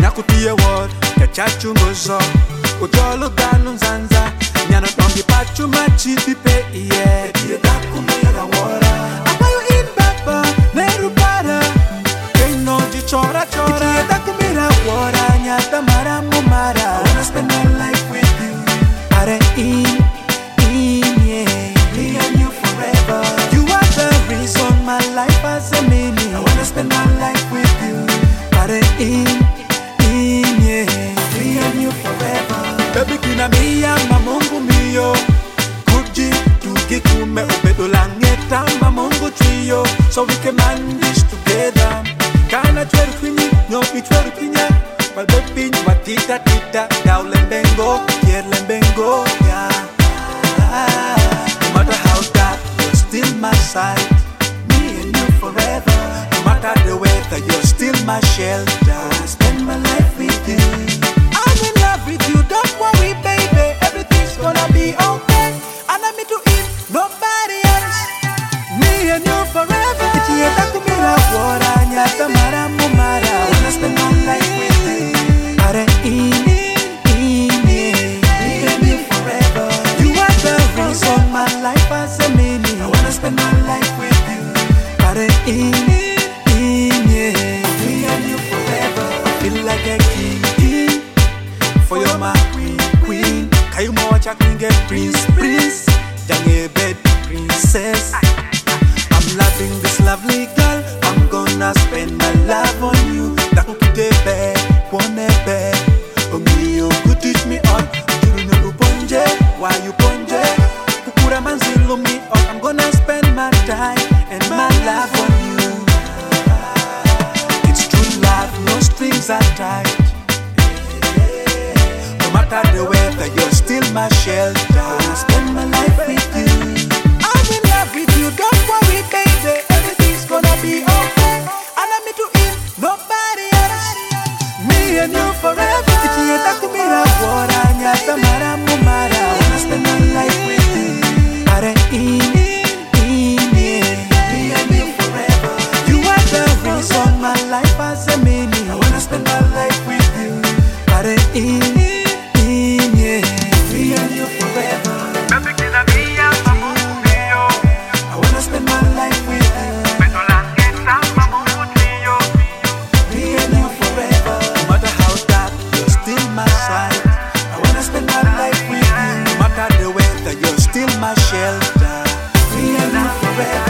Nyakutie word, kachachu mozo Ujolo ganu nzanza Nyano tongi pachu machi pipe iye Etiye daku mera wora Apayo in baba, neru para Keino di chora chora Etiye daku mera wora Nyata mara mumara I wanna spend my life with you Are in, yeah Me and you forever You are the reason my life has a meaning I wanna spend my life with you Are in, yeah Me and you forever Baby kina miya mamungu miyo Kuji tuki kume ubedo langeta mamungu trio So we can manage together Kana chweru kwinyi, nyopi chweru kwinya Balbepi watita tita Dao lembengo, kier lembengo yeah. No matter how dark, you're still my side Me and you forever No matter the weather, you're still my shelter I spend my life with you I'm in love with you, don't worry baby Everything's gonna be okay And I'm into it, nobody else Me and you forever Itieta kumira wora Nyata mara mumara I wanna spend my life with you Are in, yeah Me and you forever You are the reason my life has a meaning I wanna spend my life with you Are in, yeah Me and you forever I feel like a king For you're my queen Kayuma wacha get prince Jange bed princess I'm loving this lovely girl I'm gonna spend my love on you Daku kitebe, kwanebe Omiyo could teach me all Juru no uponje, why you ponje Kukura manzilu me all I'm gonna spend my time and my love on you It's true love, no strings attached No matter the weather, you're still my shelter I spend my life with you I'm in love with you, don't worry baby Everything's gonna be okay And I'm into it, nobody else Me and you forever Itieta kumira wora Nyata mara mumara I wanna spend my life with you Are in, yeah Me and you forever You are the reason my life has a meaning I wanna spend my life with you Are in, yeah Me and you forever I wanna spend my life with you Me and you forever No matter how dark, you're still my side I wanna spend my life with you No matter the weather, you're still my shelter Me and you forever